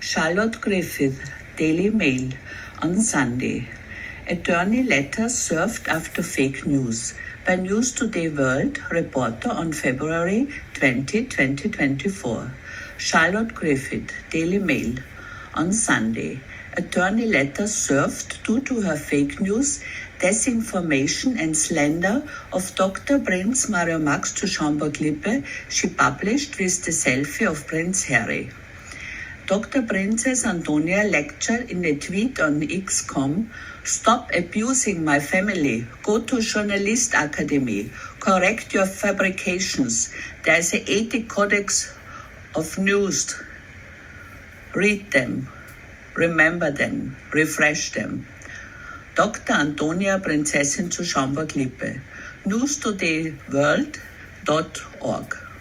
Charlotte Griffith, Daily Mail, on Sunday. Attorney letter served after fake news by News Today World reporter on February 20, 2024. Charlotte Griffith, Daily Mail, on Sunday. Attorney letter served due to her fake news, disinformation and slander of Dr. Prince Mario Max to Schaumburg-Lippe she published with the selfie of Prince Harry. Dr. Princess Antonia lectured in a tweet on X.com, "Stop abusing my family. Go to Journalist Academy. Correct your fabrications. There's an ethic codex of news. Read them. Remember them. Refresh them." Dr. Antonia Prinzessin zu Schaumburg-Lippe. newstodayworld.org